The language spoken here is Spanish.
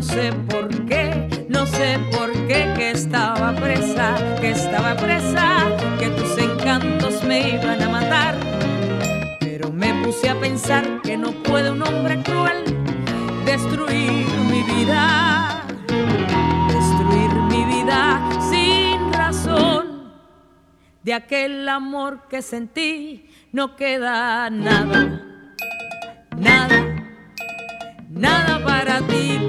sé por qué, no sé por qué, que estaba presa, que tus encantos me iban a matar. Pero me puse a pensar que no puede un hombre cruel destruir mi vida sin razón. De aquel amor que sentí no queda nada, nada, nada para ti